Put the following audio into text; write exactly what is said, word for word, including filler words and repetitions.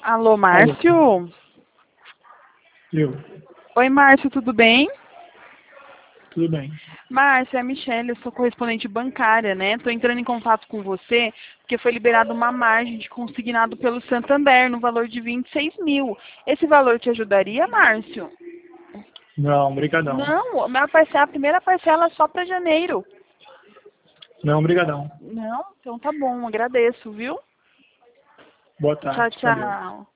Alô, Márcio? Eu. Oi, Márcio, tudo bem? Tudo bem. Márcio, é a Michelle, eu sou correspondente bancária, né? Estou entrando em contato com você porque foi liberada uma margem de consignado pelo Santander no valor de vinte e seis mil. Esse valor te ajudaria, Márcio? Não, brigadão. Não, a, minha parcela, a primeira parcela é só para janeiro. Não, brigadão. Não? Então tá bom, agradeço, viu? Boa Tchau, tarde. Valeu. tchau.